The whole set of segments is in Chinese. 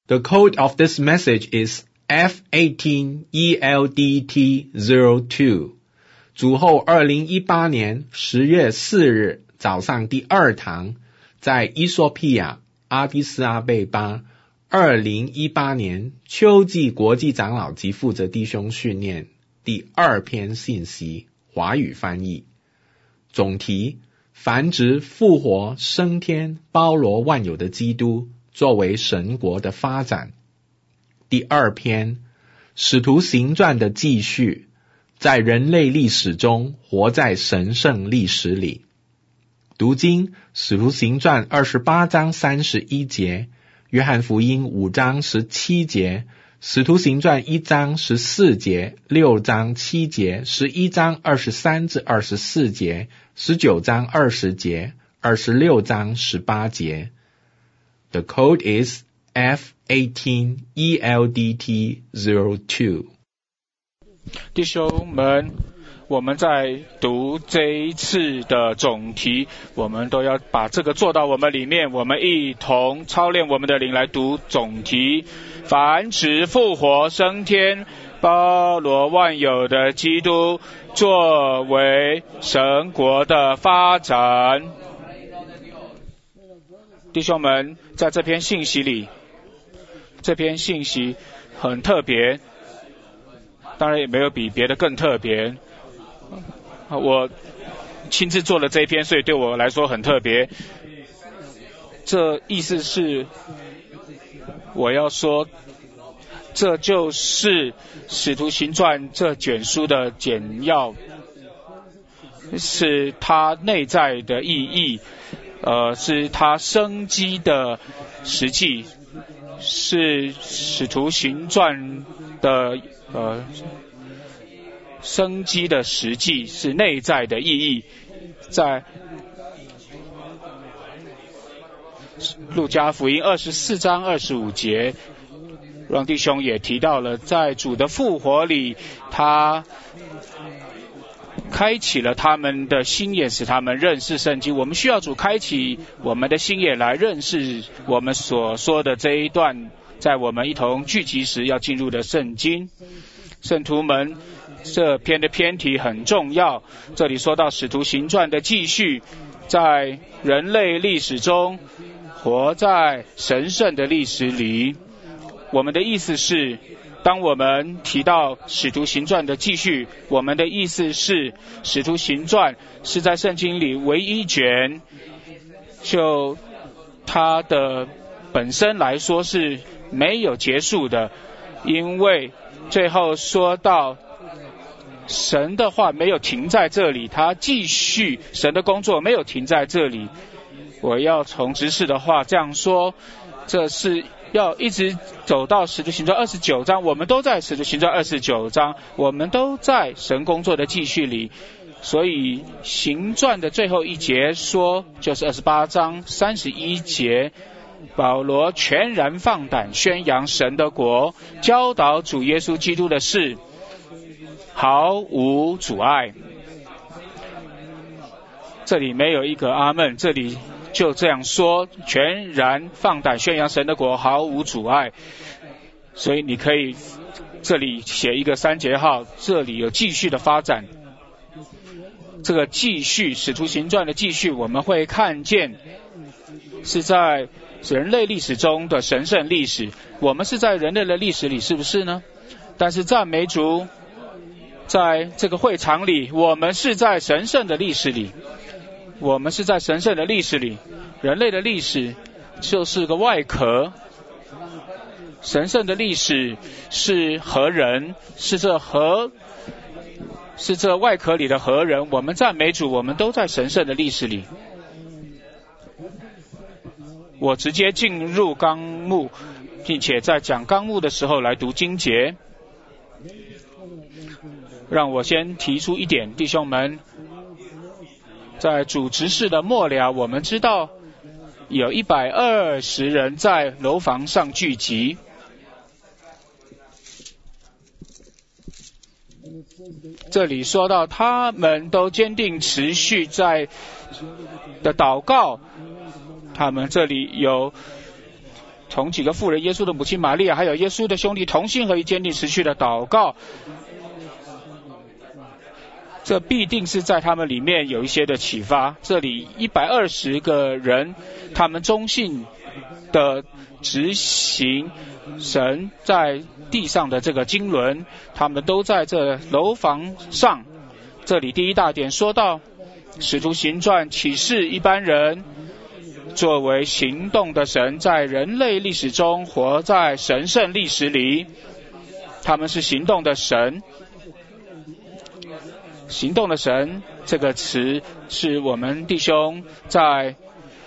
The code of this message is F18ELDT02. 主后2018年10月4日早上第2堂，在伊索比亚阿迪斯阿贝巴2018年秋季国际长老及负责弟兄训练第2篇信息，华语翻译。总题：繁殖、复活、升天、包罗万有的基督作为神国的发展。第2篇，使徒行传的继续，在人类历史中活在神圣历史里。读经：使徒行传28章31节，约翰福音5章17节，使徒行传1章14节，6章7节，11章23至24节，19章20节，26章18节。The code is F18ELDT02. 弟兄们，我们在读这一次的总题，我们都要把这个做到我们里面，我们一同操练我们的灵来读总题：繁殖、复活、升天、包罗万有的基督作为神国的发展。弟兄们，在这篇信息里，这篇信息很特别，当然也没有比别的更特别。我亲自做了这一篇，所以对我来说很特别。这意思是我要说，这就是使徒行传这卷书的简要，是它内在的意义，是它生机的实际，是使徒行传的生机的实际，是内在的意义。在路加福音24章25节，让弟兄也提到了，在主的复活里，他开启了他们的心眼，使他们认识圣经。我们需要主开启我们的心眼来认识我们所说的这一段，在我们一同聚集时要进入的圣经。圣徒们，这篇的篇题很重要，这里说到使徒行传的继续，在人类历史中活在神圣的历史里。我们的意思是，当我们提到使徒行传的继续，我们的意思是使徒行传是在圣经里唯一卷，就它的本身来说是没有结束的，因为最后说到神的话没有停在这里，他继续，神的工作没有停在这里。我要从执事的话这样说，这是要一直走到使徒行传29章，我们都在使徒行传29章，我们都在神工作的继续里。所以行传的最后一节说，就是28章31节，保罗全然放胆宣扬神的国，教导主耶稣基督的事，毫无阻碍。这里没有一个阿们，这里就这样说，全然放胆宣扬神的国，毫无阻碍。所以你可以这里写一个3节号，这里有继续的发展。这个继续，使徒行传的继续，我们会看见是在人类历史中的神圣历史。我们是在人类的历史里，是不是呢？但是赞美主，在这个会场里，我们是在神圣的历史里，我们是在神圣的历史里。人类的历史就是个外壳，神圣的历史是核人，是这外壳里的核人。我们赞美主，我们都在神圣的历史里。我直接进入纲目，并且在讲纲目的时候来读经节。让我先提出一点，弟兄们，在主执事的末了，我们知道有120人在楼房上聚集。这里说到他们都坚定持续在的祷告，他们这里有同几个妇人，耶稣的母亲玛利亚，还有耶稣的兄弟同心合一，坚定持续的祷告。这必定是在他们里面有一些的启发。这里120个人，他们忠信的执行神在地上的这个经纶，他们都在这楼房上。这里第一大点说到使徒行传启示一般人作为行动的神，在人类历史中活在神圣历史里，他们是行动的神。行动的神这个词是我们弟兄在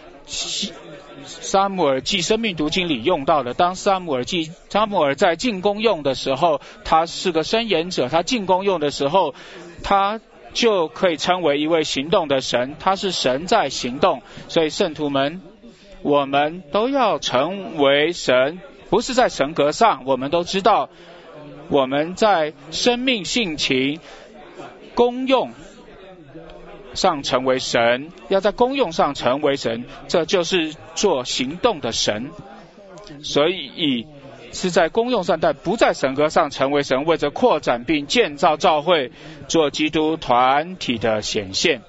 撒母耳记生命读经里用到的。当撒母耳在进宫用的时候，他是个申言者，他进宫用的时候，他就可以称为一位行动的神，他是神在行动。所以圣徒们，我们都要成为神，不是在神格上，我们都知道我们在生命性情功用上成为神，要在功用上成为神，这就是做行动的神。所以是在功用上，但不在神格上成为神，为着扩展并建造教会，做基督团体的显现。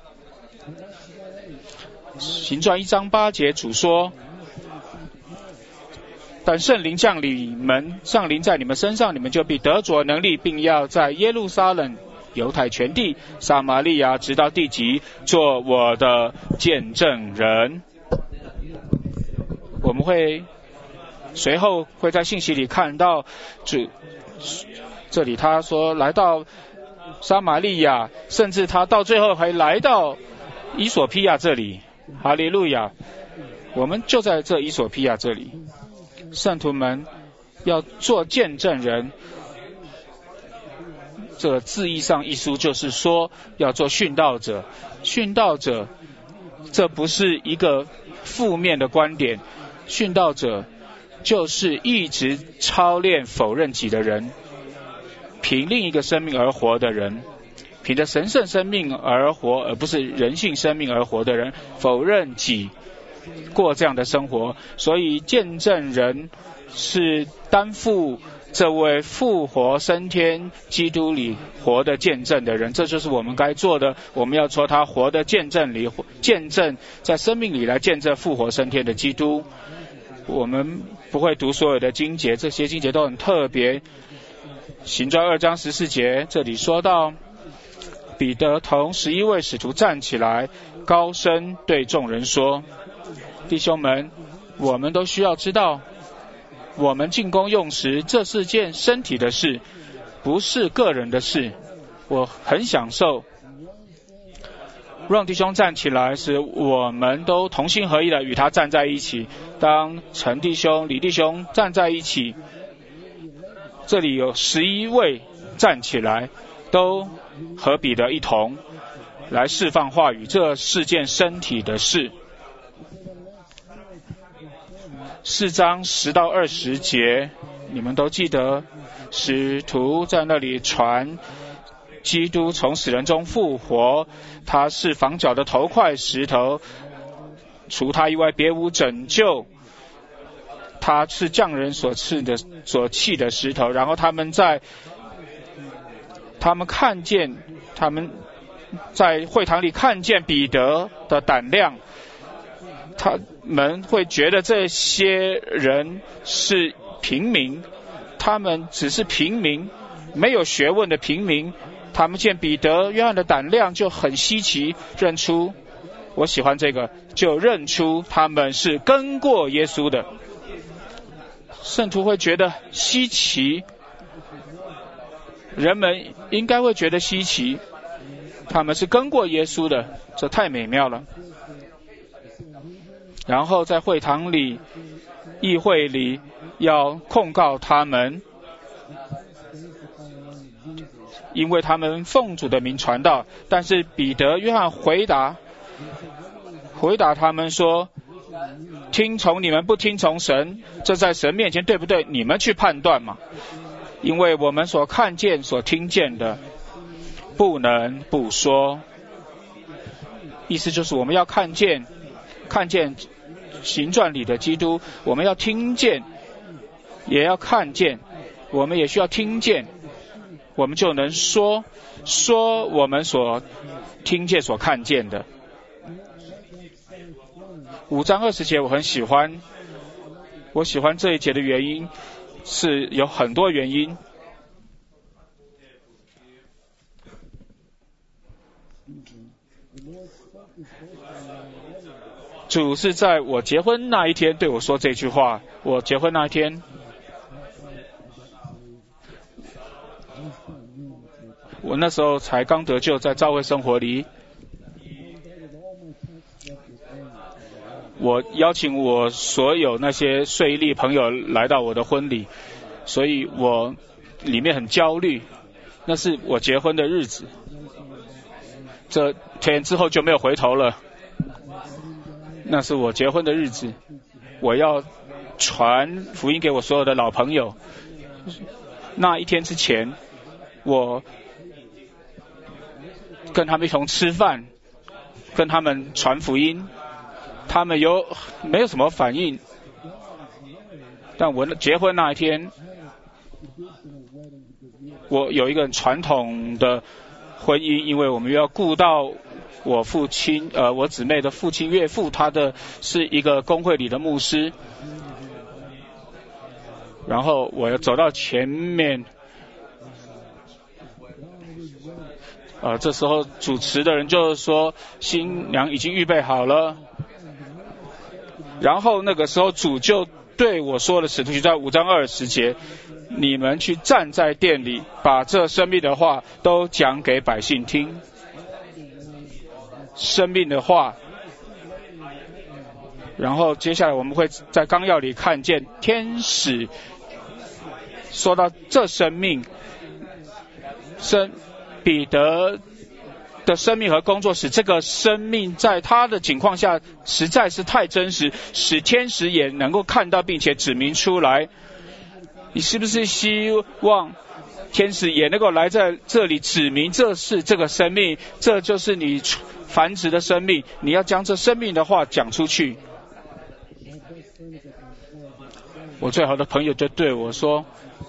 行传1章8节主说，但圣灵降临在你们身上，你们就必得着能力，并要在耶路撒冷、犹太全地、撒玛利亚直到地极，做我的见证人。我们随后会在信息里看到这里他说来到撒玛利亚，甚至他到最后还来到以索比亚这里。哈利路亚！我们就在这以索比亚这里，圣徒们要做见证人。这字义上一书就是说要做殉道者。殉道者这不是一个负面的观点，殉道者就是一直操练否认己的人，凭另一个生命而活的人，凭着神圣生命而活，而不是人性生命而活的人，否认己，过这样的生活。所以见证人是担负这位复活升天基督里活的见证的人，这就是我们该做的。我们要说他活的见证里，见证在生命里来见证复活升天的基督。我们不会读所有的经节，这些经节都很特别。行传2章14节，这里说到彼得同11位使徒站起来，高声对众人说，弟兄们，我们都需要知道，我们进宫用时，这是件身体的事，不是个人的事。我很享受让弟兄站起来，使我们都同心合意的与他站在一起。当陈弟兄、李弟兄站在一起，这里有11位站起来，都和彼得一同来释放话语，这是件身体的事。4章10到20节，你们都记得，使徒在那里传基督从死人中复活，他是房角的头块石头，除他以外别无拯救，他是匠人所弃的石头。然后他们看见，他们在会堂里看见彼得的胆量，他们会觉得这些人是平民，他们只是平民，没有学问的平民。他们见彼得、约翰的胆量就很稀奇，认出，我喜欢这个，就认出他们是跟过耶稣的。圣徒会觉得稀奇，人们应该会觉得稀奇，他们是跟过耶稣的，这太美妙了。然后在会堂里、议会里要控告他们，因为他们奉主的名传道。但是彼得、约翰回答他们说，听从你们不听从神，这在神面前对不对？你们去判断嘛。因为我们所看见、所听见的，不能不说。意思就是我们要看见行传里的基督，我们要听见，也要看见，我们也需要听见，我们就能说我们所听见所看见的。5章20节我很喜欢，我喜欢这一节的原因是有很多原因。主是在我结婚那一天对我说这句话。我结婚那一天，我那时候才刚得救，在教会生活里，我邀请我所有那些税吏朋友来到我的婚礼，所以我里面很焦虑。那是我结婚的日子，这天之后就没有回头了。那是我结婚的日子，我要传福音给我所有的老朋友。那一天之前，我跟他们一同吃饭，跟他们传福音，他们没有什么反应。但我结婚那一天，我有一个很传统的婚姻，因为我们要顾到我父亲我姊妹的父亲岳父，他是一个公会里的牧师。然后我要走到前面，这时候主持的人就说新娘已经预备好了。然后那个时候主就对我说了，使徒行传5章20节，你们去站在殿里，把这生命的话都讲给百姓听。生命的话，然后接下来我们会在纲要里看见天使说到这生命，彼得的生命和工作使这个生命在他的情况下实在是太真实，使天使也能够看到并且指明出来。你是不是希望天使也能够来在这里指明这是这个生命，这就是你繁殖的生命，你要将这生命的话讲出去。我最好的朋友就对我说，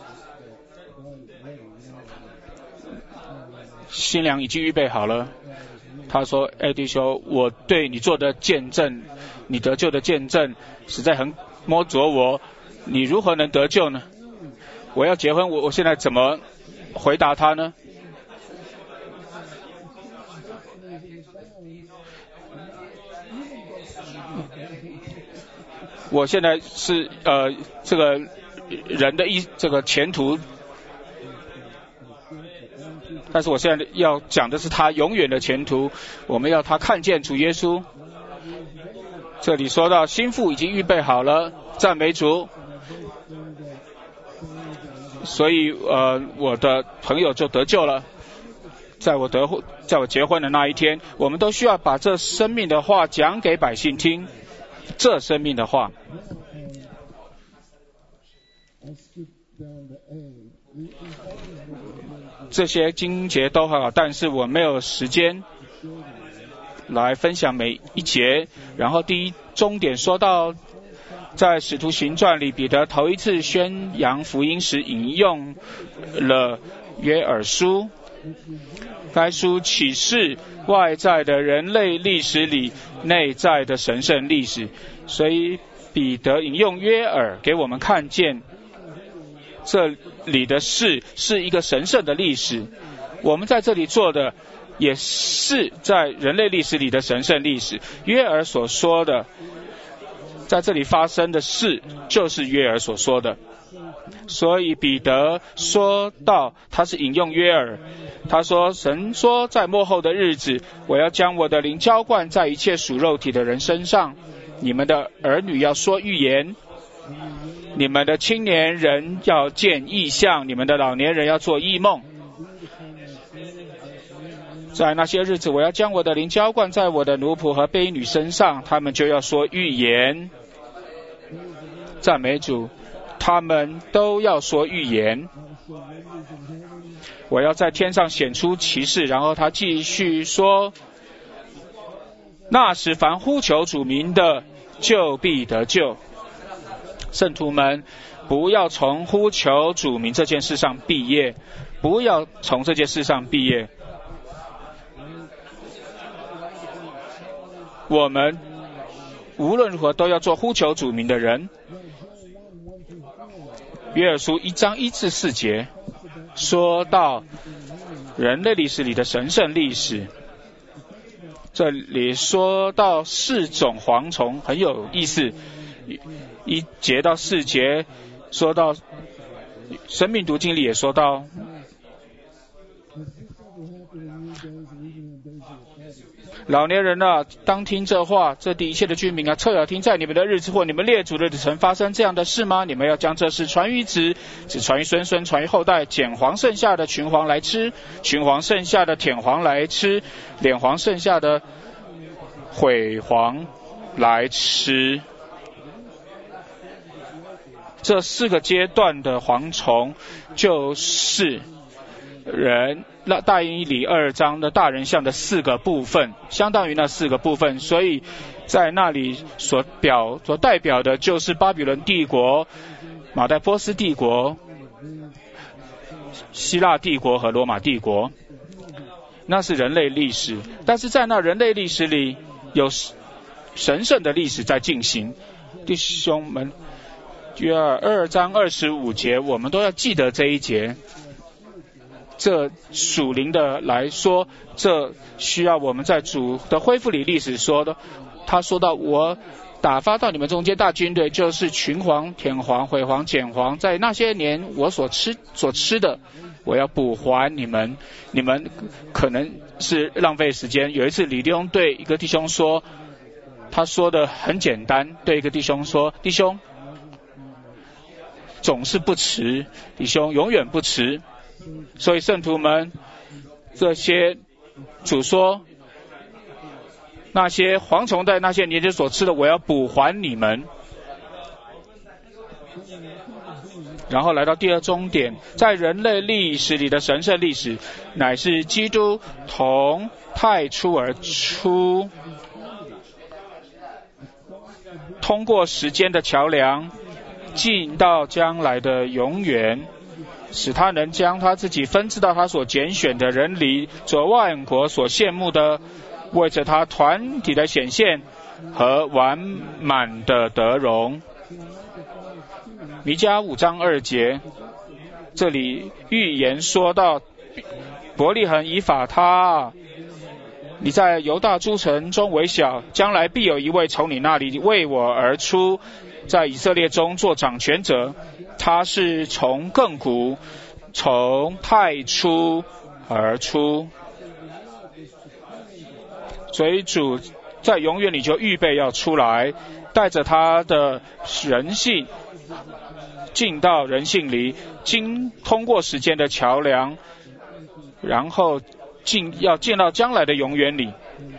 新娘已经预备好了。他说，弟兄，我对你做的见证，你得救的见证实在很摸着我，你如何能得救呢？我要结婚，我现在怎么回答他呢？我现在是这个人的这个前途，但是我现在要讲的是他永远的前途。我们要他看见主耶稣。这里说到心腹已经预备好了，赞美主。所以我的朋友就得救了。在我结婚的那一天，我们都需要把这生命的话讲给百姓听。这生命的话，这些经节都很好，但是我没有时间来分享每一节。然后第一终点说到，在使徒行传里，彼得头一次宣扬福音时引用了约珥书。该书启示外在的人类历史里内在的神圣历史，所以彼得引用约珥给我们看见这里的事是一个神圣的历史。我们在这里做的也是在人类历史里的神圣历史。约珥所说的在这里发生的事就是约珥所说的。所以彼得说到，他是引用约珥，他说，神说在末后的日子，我要将我的灵浇灌在一切属肉体的人身上，你们的儿女要说预言，你们的青年人要见异象，你们的老年人要做异梦。在那些日子，我要将我的灵浇灌在我的奴仆和婢女身上，他们就要说预言。赞美主，他们都要说预言。我要在天上显出奇事。然后他继续说，那时凡呼求主名的就必得救。圣徒们，不要从呼求主名这件事上毕业，不要从这件事上毕业。我们无论如何都要做呼求主名的人。约珥书1章1至4节说到人类历史里的神圣历史，这里说到4种蝗虫很有意思。1节到4节说到，生命读经里也说到，老年人啊，当听这话，这地一切的居民啊，侧耳听，在你们的日子或你们列祖的日子曾发生这样的事吗？你们要将这事传于子，子传于孙，孙传于后代。剪黄剩下的群黄来吃，群黄剩下的舔黄来吃，敛黄剩下的毁黄来吃。这4个阶段的蝗虫就是人大英里2章的大人像的4个部分，相当于那4个部分，所以在那里所代表的就是巴比伦帝国、马代波斯帝国、希腊帝国和罗马帝国，那是人类历史。但是在那人类历史里有神圣的历史在进行。弟兄们，约2章25节我们都要记得这一节。这属灵的来说，这需要我们在主的恢复里历史说的。他说到，我打发到你们中间大军队，就是群黄、舔黄、毁黄、剪黄，在那些年我所吃的，我要补还你们。你们可能是浪费时间。有一次李弟兄对一个弟兄说，他说的很简单，对一个弟兄说，弟兄总是不迟，弟兄永远不迟。所以圣徒们，这些主说，那些蝗虫在那些年间所吃的，我要补还你们。然后来到第2终点，在人类历史里的神圣历史，乃是基督从太初而出，通过时间的桥梁，进到将来的永远，使他能将他自己分赐到他所拣选的人里，做万国所羡慕的，为着他团体的显现和完满的得荣。弥迦5章2节，这里预言说到，伯利恒以法他，你在犹大诸城中为小，将来必有一位从你那里为我而出，在以色列中做掌权者。他是从亘古，从太初而出。所以主在永远里就预备要出来，带着他的人性进到人性里，通过时间的桥梁，然后要进到将来的永远里。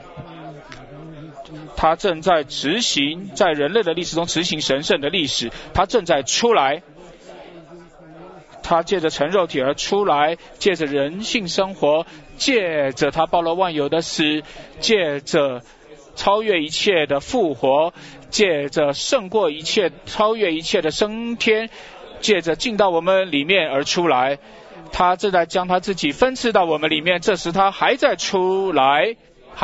他正在执行，在人类的历史中执行神圣的历史，他正在出来。他借着成肉体而出来，借着人性生活，借着他包罗万有的死，借着超越一切的复活，借着胜过一切、超越一切的升天，借着进到我们里面而出来。他正在将他自己分赐到我们里面，这时他还在出来，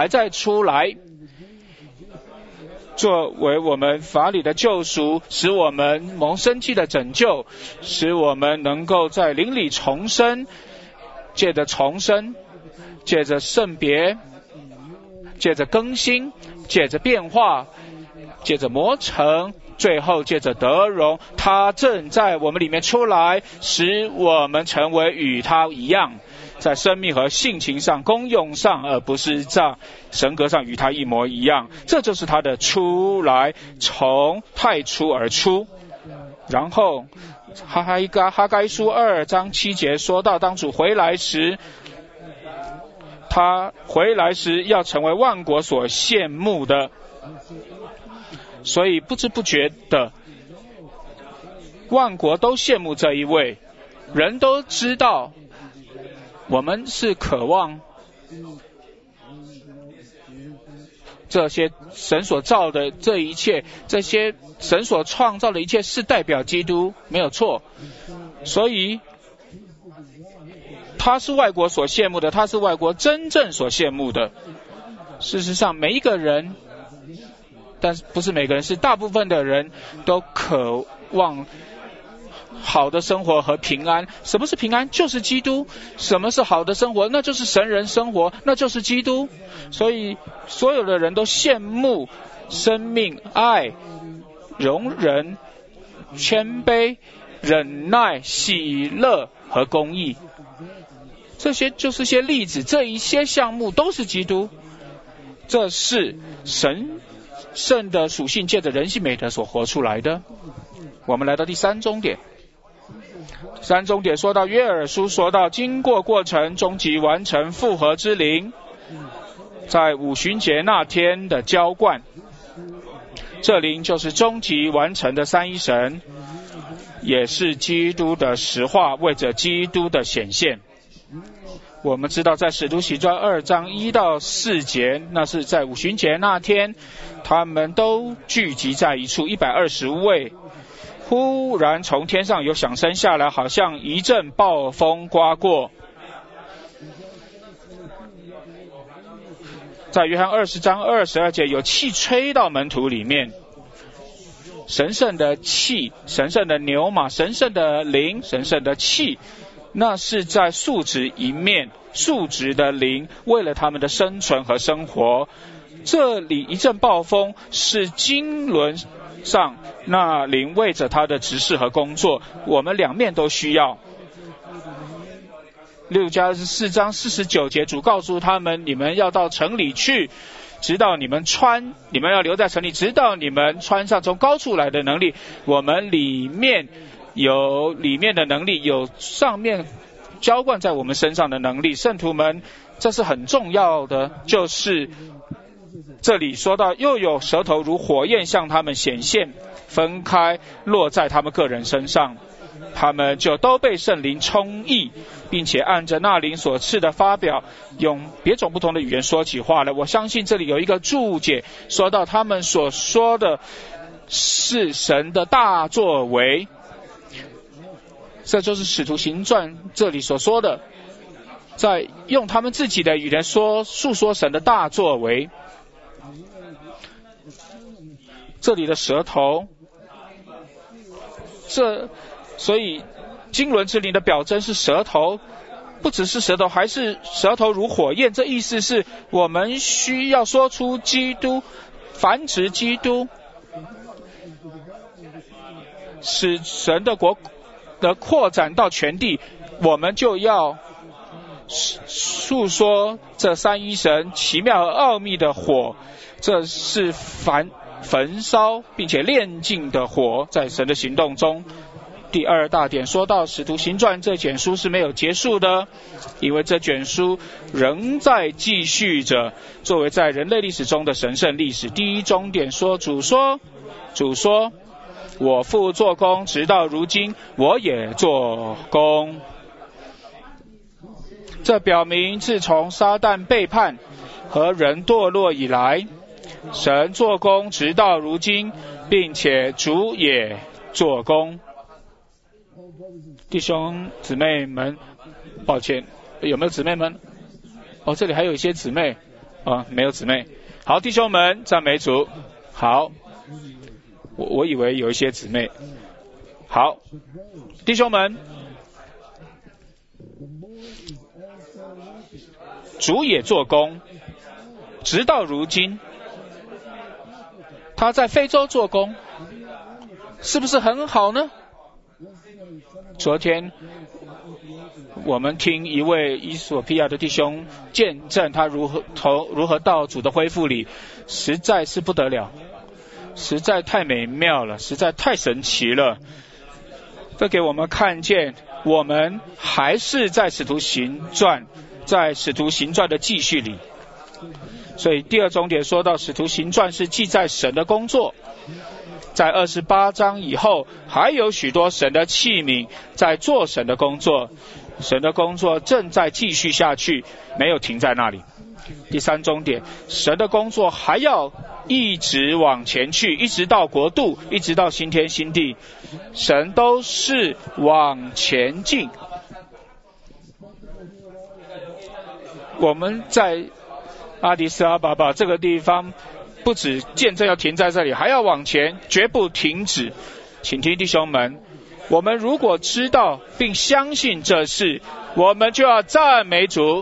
作为我们法理的救赎，使我们蒙生机的拯救，使我们能够在灵里重生，借着重生，借着圣别，借着更新，借着变化，借着磨成，最后借着得荣。他正在我们里面出来，使我们成为与他一样，在生命和性情上、功用上，而不是在神格上与他一模一样。这就是他的出来，从太初而出。然后哈该书2章7节说到，当主回来时，他回来时要成为万国所羡慕的。所以不知不觉的，万国都羡慕这一位，人都知道我们是渴望这些神所造的这一切，这些神所创造的一切是代表基督，没有错。所以他是外国所羡慕的，他是外国真正所羡慕的。事实上每一个人，但是不是每个人，是大部分的人都渴望好的生活和平安。什么是平安？就是基督。什么是好的生活？那就是神人生活，那就是基督。所以所有的人都羡慕生命、爱、容忍、谦卑、忍耐、喜乐和公义。这些就是些例子，这一些项目都是基督。这是神圣的属性借着人性美德所活出来的。我们来到第三终点。三终点说到约珥书，说到经过过程，终极完成复合之灵，在五旬节那天的浇灌。这灵就是终极完成的三一神，也是基督的实化，为着基督的显现。我们知道在使徒行传2章1到4节，那是在五旬节那天，他们都聚集在一处120位。忽然从天上有响声下来，好像一阵暴风刮过。在约翰20章22节，有气吹到门徒里面，神圣的气，神圣的牛马，神圣的灵，神圣的气，那是在数值一面，数值的灵，为了他们的生存和生活。这里一阵暴风是经纶上那灵为着他的职事和工作，我们两面都需要。路加4章49节，主告诉他们，你们要到城里去，直到你们要留在城里，直到你们穿上从高处来的能力。我们里面有里面的能力，有上面浇灌在我们身上的能力。圣徒们，这是很重要的，就是这里说到又有舌头如火焰向他们显现，分开落在他们个人身上，他们就都被圣灵充溢，并且按着那灵所赐的发表，用别种不同的语言说起话来。我相信这里有一个注解，说到他们所说的是神的大作为，这就是使徒行传这里所说的，在用他们自己的语言诉说神的大作为。这里的舌头，所以经纶之灵的表征是舌头，不只是舌头，还是舌头如火焰。这意思是我们需要说出基督，繁殖基督，使神的国的扩展到全地。我们就要诉说这三一神奇妙和奥秘的火，这是焚烧并且炼净的火，在神的行动中。第二大点说到使徒行传这卷书是没有结束的，因为这卷书仍在继续着，作为在人类历史中的神圣历史。第一终点说，主说我父做工，直到如今我也做工。这表明自从撒旦背叛和人堕落以来，神做工直到如今，并且主也做工。弟兄姊妹们，抱歉，有没有姊妹们？这里还有一些姊妹没有姊妹。好，弟兄们，赞美主。好，我以为有一些姊妹。好，弟兄们，主也做工直到如今。他在非洲做工，是不是很好呢？昨天我们听一位伊索比亚的弟兄见证他如何到主的恢复里，实在是不得了，实在太美妙了，实在太神奇了。这给我们看见我们还是在使徒行传的继续里。所以第二终点说到使徒行传是记载神的工作，在28章以后还有许多神的器皿在做神的工作，神的工作正在继续下去，没有停在那里。 第三重点，神的工作还要一直往前去，一直到国度，一直到新天新地，神都是往前进。我们在阿迪斯阿巴巴这个地方，不止见证要停在这里，还要往前，绝不停止。请听弟兄们，我们如果知道并相信这事，我们就要赞美主，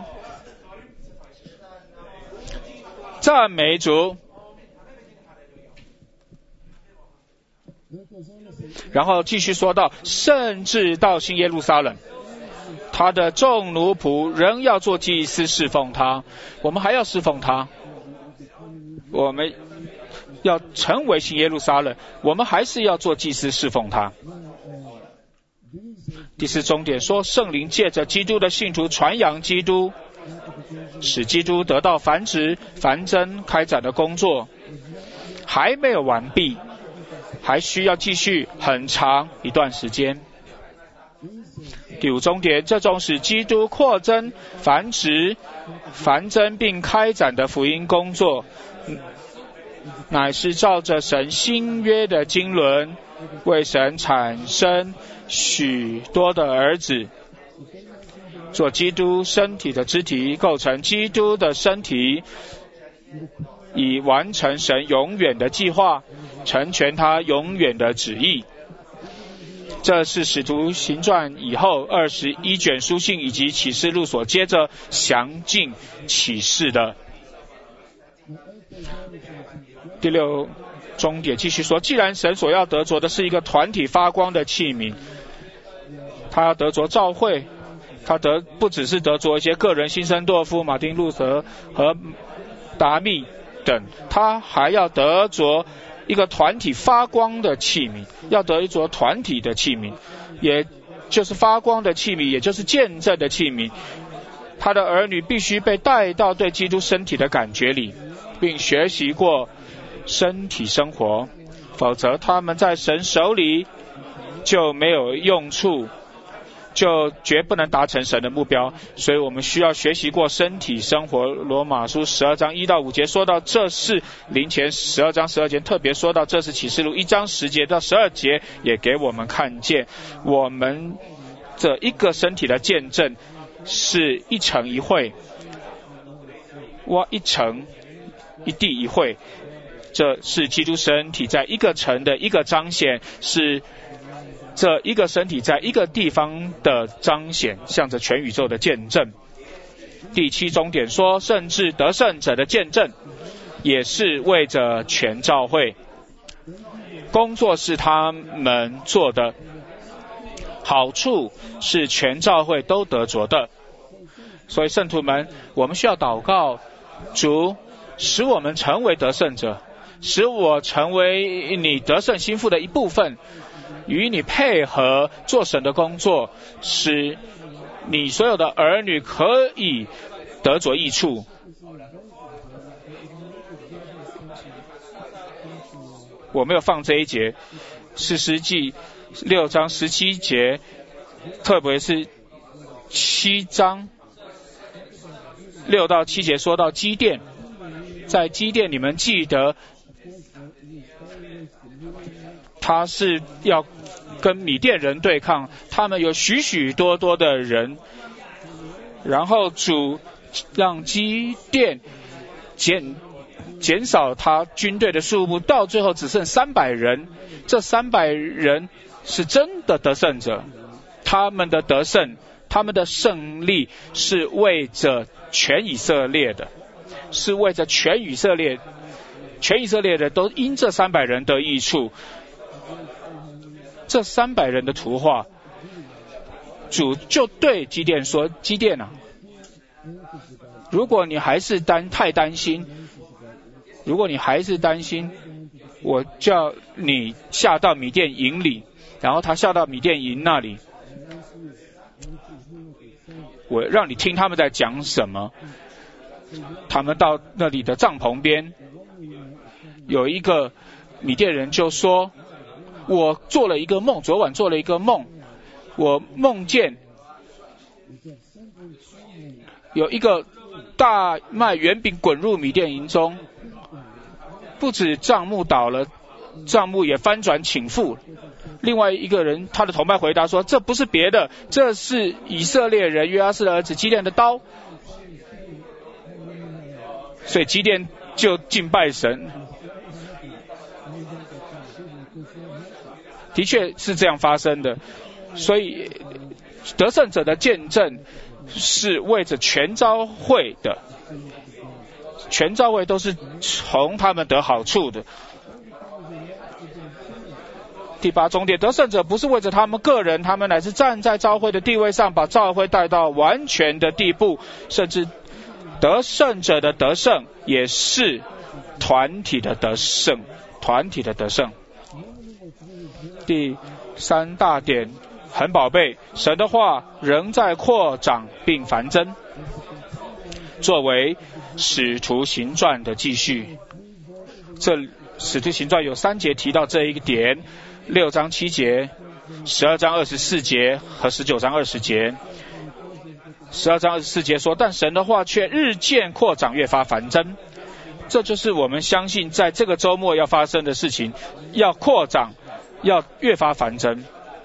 赞美主。然后继续说到，甚至到新耶路撒冷，他的众奴仆仍要做祭司侍奉他，我们还要侍奉他，我们要成为新耶路撒冷，我们还是要做祭司侍奉他。第四重点说，圣灵借着基督的信徒传扬基督，使基督得到繁殖、繁增、开展的工作，还没有完毕，还需要继续很长一段时间。第五重点，这种使基督扩增、繁殖、繁增并开展的福音工作，乃是照着神新约的经纶，为神产生许多的儿子，做基督身体的肢体，构成基督的身体，以完成神永远的计划，成全他永远的旨意。这是使徒行传以后21卷书信以及启示录所接着详尽启示的。第六重点继续说，既然神所要得着的是一个团体发光的器皿，他要得着教会，他不只是得着一些个人，辛森多夫、马丁路德和达密等，他还要得着一个团体发光的器皿，要得着团体的器皿，也就是发光的器皿，也就是见证的器皿。他的儿女必须被带到对基督身体的感觉里，并学习过身体生活，否则他们在神手里就没有用处，就绝不能达成神的目标。所以我们需要学习过身体生活。罗马书12章1到5节说到这是灵前12章12节特别说到这是启示录1章10节到12节，也给我们看见我们这一个身体的见证是一城一会，一城一地一会，这是基督身体在一个城的一个彰显，是这一个身体在一个地方的彰显，向着全宇宙的见证。第七重点说，甚至得胜者的见证也是为着全教会，工作是他们做的，好处是全教会都得着的。所以圣徒们，我们需要祷告，主使我们成为得胜者，使我成为你得胜心腹的一部分，与你配合做神的工作，使你所有的儿女可以得着益处。我没有放这一节，士师记6章17节，特别是7章6到7节说到基甸，在基甸你们记得他是要跟米甸人对抗，他们有许许多多的人，然后主让基甸减少他军队的数目，到最后只剩300人。这300人是真的得胜者，他们的得胜，他们的胜利是为着全以色列的，是为着全以色列的都因这300人得益处。这300人的图画，主就对基甸说，基甸啊，如果你还是太担心，我叫你下到米甸营里，然后他下到米甸营那里，我让你听他们在讲什么。他们到那里的帐篷边，有一个米甸人就说，我做了一个梦，昨晚做了一个梦，我梦见有一个大麦圆饼滚入米甸营中，不止帐幕倒了，帐幕也翻转倾覆。另外一个人，他的同伴回答说，这不是别的，这是以色列人约阿斯的儿子基甸的刀。所以基甸就敬拜神。的确是这样发生的，所以得胜者的见证是为着全召会的，全召会都是从他们得好处的。第8重点，得胜者不是为着他们个人，他们乃是站在召会的地位上，把召会带到完全的地步，甚至得胜者的得胜也是团体的得胜，团体的得胜。第3大点很宝贝，神的话仍在扩长并繁增，作为使徒行传的继续。这使徒行传有3节提到这一个点，6章7节、12章24节和19章20节。12章24节说，但神的话却日渐扩长，越发繁增。这就是我们相信在这个周末要发生的事情，要扩长，要越发繁增。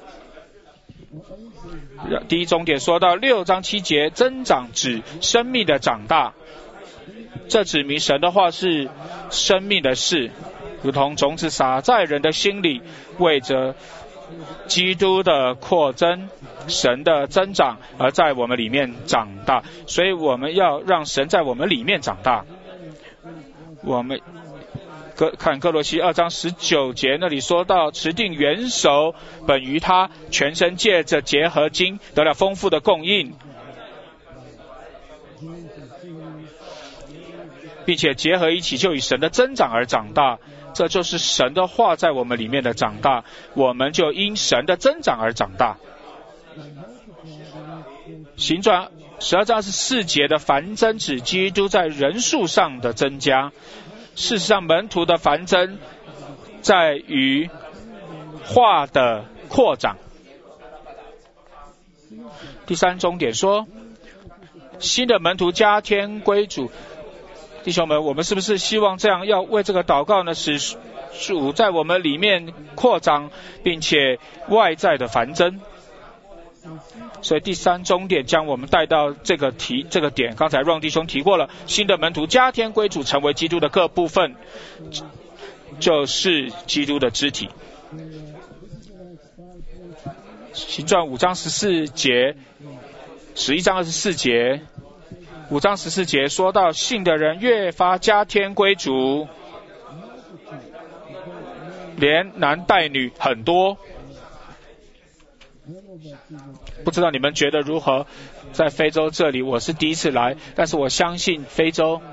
第1重点说到6章7节，增长指生命的长大，这指明神的话是生命的事，如同种子撒在人的心里，为着基督的扩增，神的增长而在我们里面长大。所以我们要让神在我们里面长大。我们看哥罗西2章19节，那里说到持定元首本于他，全身借着结合经得了丰富的供应，并且结合一起就以神的增长而长大。这就是神的话在我们里面的长大，我们就因神的增长而长大。行传12章24节的繁增指基督在人数上的增加，事实上门徒的繁增在于话的扩长。第3重点说，新的门徒加添归主。弟兄们，我们是不是希望这样要为这个祷告呢？使主在我们里面扩张，并且外在的繁增。所以第3重点将我们带到这个点，刚才 Ron 弟兄提过了，新的门徒加添归主，成为基督的各部分，就是基督的肢体。行传5章14节、11章24节、5章14节说到信的人越发加添归主，连男带女很多。不知道你们觉得如何？在非洲这里我是第一次来，但是我相信非洲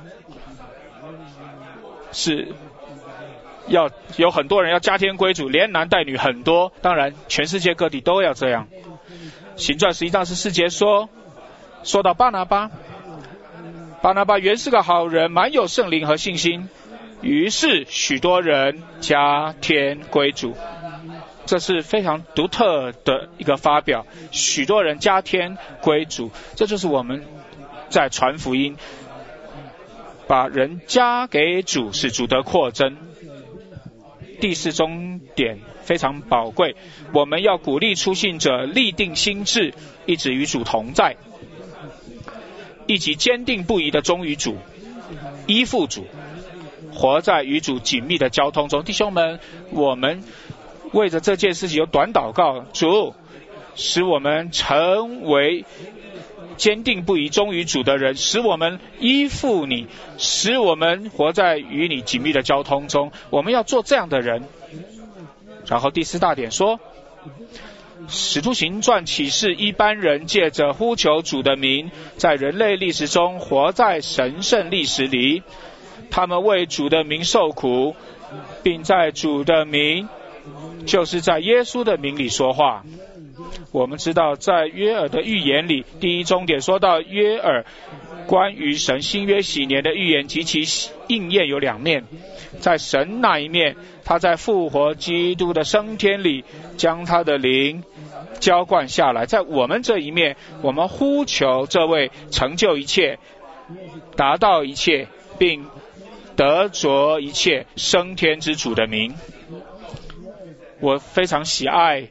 是要有很多人要加添归主，连男带女很多，当然全世界各地都要这样。行传11章14节说到巴拿巴原是个好人，满有圣灵和信心，于是许多人加添归主。这是非常独特的一个发表，许多人加添归主，这就是我们在传福音，把人加给主，使主得扩增。第4重点非常宝贵，我们要鼓励初信者立定心志，一直与主同在，以及坚定不移的忠于主，依附主，活在与主紧密的交通中。弟兄们，我们为着这件事情有短祷告，主使我们成为坚定不移忠于主的人，使我们依附你，使我们活在与你紧密的交通中，我们要做这样的人。然后第4大点说，使徒行传启示一般人借着呼求主的名，在人类历史中活在神圣历史里，他们为主的名受苦，并在主的名，就是在耶稣的名里说话。我们知道在约珥的预言里，第1重点说到约珥关于神新约禧年的预言及其应验有2面。在神那一面，他在复活基督的升天里将他的灵浇灌下来。在我们这一面，我们呼求这位成就一切达到一切，并得着一切升天之主的名。我非常喜爱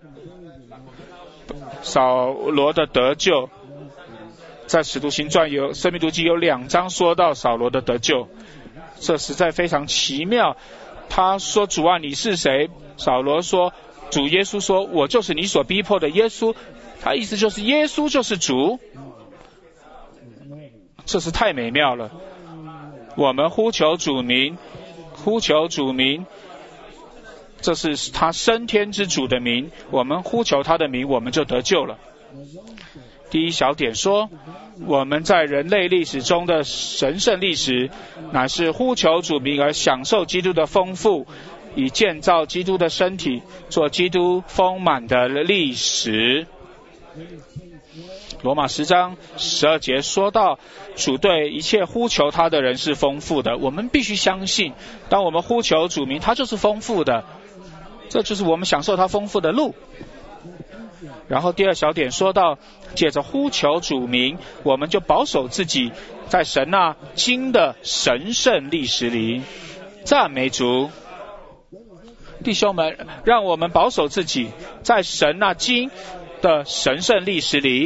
扫罗的得救，在使徒行传生命读记有2章说到扫罗的得救，这实在非常奇妙。他说主啊你是谁？扫罗说主耶稣说我就是你所逼迫的耶稣，他意思就是耶稣就是主，这是太美妙了。我们呼求主名，呼求主名，这是他升天之主的名，我们呼求他的名，我们就得救了。第一小点说，我们在人类历史中的神圣历史，乃是呼求主名而享受基督的丰富，以建造基督的身体，做基督丰满的历史。罗马10章12节说到，主对一切呼求他的人是丰富的。我们必须相信，当我们呼求主名，他就是丰富的，这就是我们享受他丰富的路。然后第二小点说到，借着呼求主名，我们就保守自己在神那经的神圣历史里。赞美主！弟兄们，让我们保守自己在神那经的神圣历史里。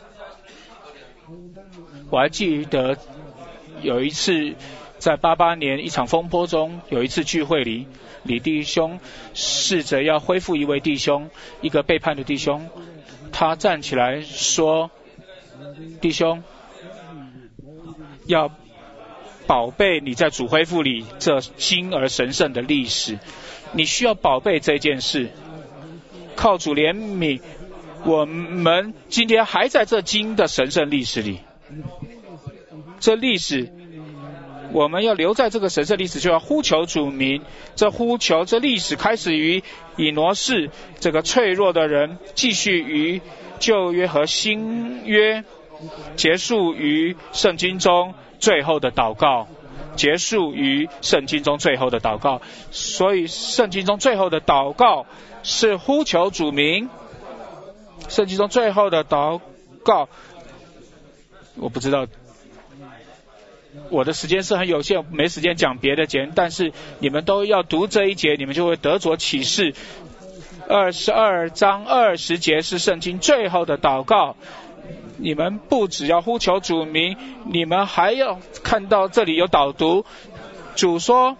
我还记得有一次在88年一场风波中，有一次聚会里，李弟兄试着要恢复一位弟兄，一个背叛的弟兄，他站起来说，弟兄要宝贝你在主恢复里这经而神圣的历史，你需要宝贝这件事，靠主怜悯，我们今天还在这经的神圣历史里，这历史我们要留在这个神圣历史，就要呼求主名。这呼求这历史开始于以挪士这个脆弱的人，继续于旧约和新约，结束于圣经中最后的祷告，结束于圣经中最后的祷告。所以圣经中最后的祷告是呼求主名，圣经中最后的祷告，我不知道，我的时间是很有限，没时间讲别的节，但是你们都要读这一节，你们就会得着启示。22章20节是圣经最后的祷告，你们不只要呼求主名，你们还要看到这里有导读。主说，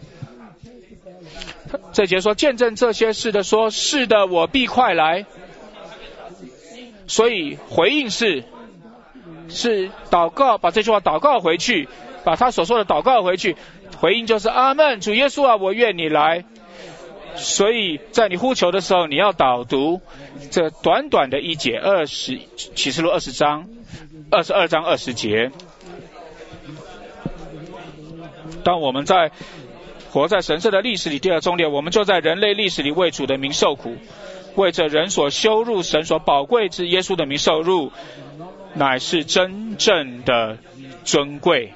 这节说见证这些事的说，是的，我必快来。所以回应是祷告，把这句话祷告回去，把他所说的祷告回去，回应就是阿们，主耶稣啊，我愿你来。所以在你呼求的时候，你要导读这短短的一节启示录22章20节。当我们在活在神圣的历史里，第二重点，我们就在人类历史里为主的名受苦，为着人所羞辱、神所宝贵之耶稣的名受辱，乃是真正的尊贵。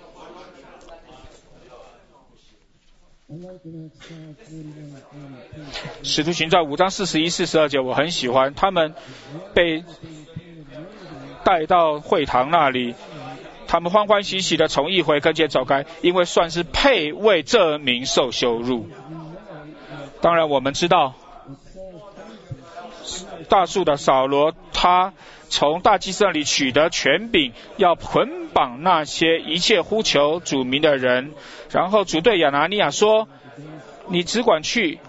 使徒行传5章41、42节我很喜欢，他们被带到会堂那里，他们欢欢喜喜的从议会跟前走开，因为算是配为这名受羞辱。当然我们知道大数的扫罗，他从大祭司那里取得权柄，要捆绑那些一切呼求主名的人。然后主对亚拿尼亚说，你只管去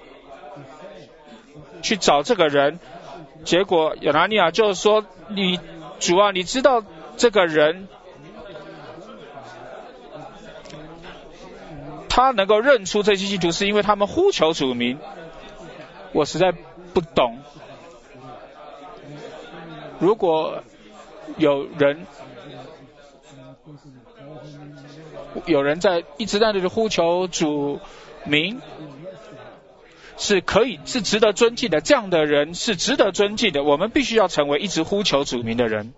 找这个人。结果亚拿尼亚就说，主啊，你知道这个人他能够认出这些基督徒是因为他们呼求主名。我实在不懂，如果有人在一直在那里呼求主名，是值得尊敬的，这样的人是值得尊敬的。我们必须要成为一直呼求主名的人。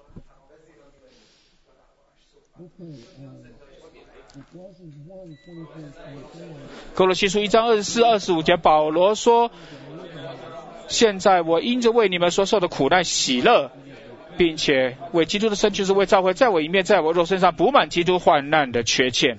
哥罗西书1章24、25节，保罗说，现在我因着为你们所受的苦难喜乐， 并且为基督的身就是为教会，在我一面，在我肉身上补满基督患难的缺欠。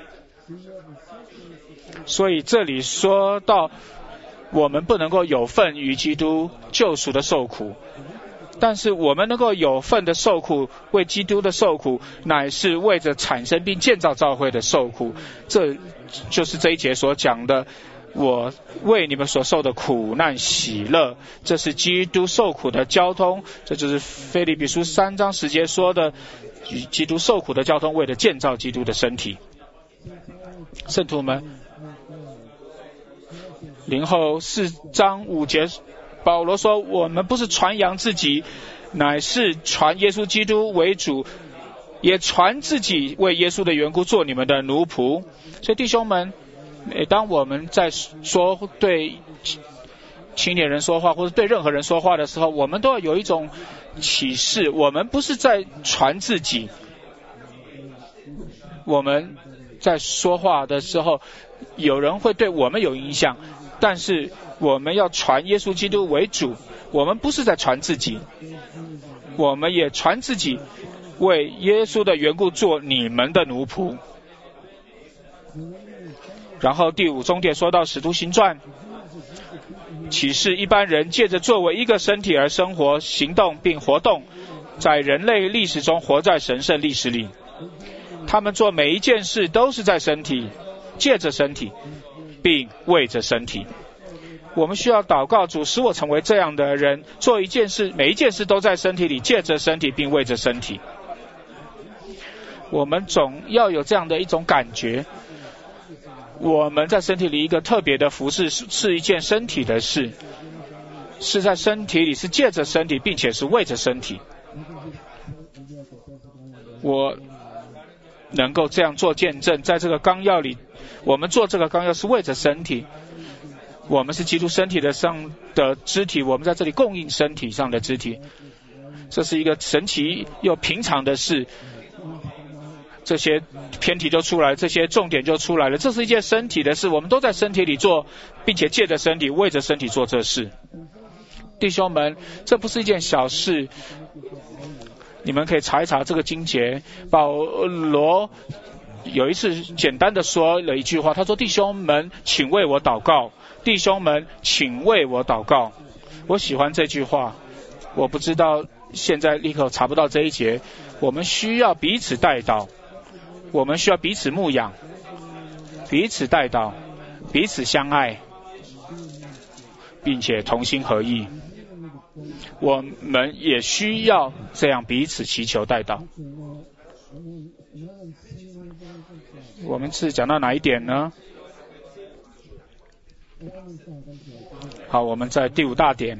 所以这里说到我们不能够有份于基督救赎的受苦，但是我们能够有份的受苦，为基督的受苦，乃是为着产生并建造教会的受苦。这就是这一节所讲的，我为你们所受的苦难喜乐，这是基督受苦的交通。这就是腓立比书3章10节说的，与基督受苦的交通，为了建造基督的身体。圣徒们，林后4章5节保罗说，我们不是传扬自己，乃是传耶稣基督为主，也传自己为耶稣的缘故做你们的奴仆。所以弟兄们，每当我们在说对青年人说话，或者对任何人说话的时候，我们都要有一种启示，我们不是在传自己，我们在说话的时候，有人会对我们有影响，但是我们要传耶稣基督为主，我们不是在传自己，我们也传自己，为耶稣的缘故做你们的奴仆。然后第5重点说到使徒行传，启示一般人借着作为一个身体而生活、行动并活动，在人类历史中活在神圣历史里。他们做每一件事都是在身体，借着身体，并为着身体。我们需要祷告，主使我成为这样的人，做一件事，每一件事都在身体里，借着身体，并为着身体。我们总要有这样的一种感觉，我们在身体里一个特别的服事是一件身体的事，是在身体里，是借着身体，并且是为着身体。我能够这样做见证，在这个纲要里，我们做这个纲要是为着身体，我们是基督身体的上的肢体，我们在这里供应身体上的肢体，这是一个神奇又平常的事。这些偏题就出来，这些重点就出来了，这是一件身体的事，我们都在身体里做，并且借着身体，为着身体做这事。弟兄们，这不是一件小事，你们可以查一查这个经节。保罗有一次简单的说了一句话，他说，弟兄们请为我祷告，弟兄们请为我祷告。我喜欢这句话，我不知道现在立刻查不到这一节。我们需要彼此代祷，我们需要彼此牧养，彼此代祷，彼此相爱，并且同心合意。我们也需要这样彼此祈求代祷。我们是讲到哪一点呢？好，我们在第5大点。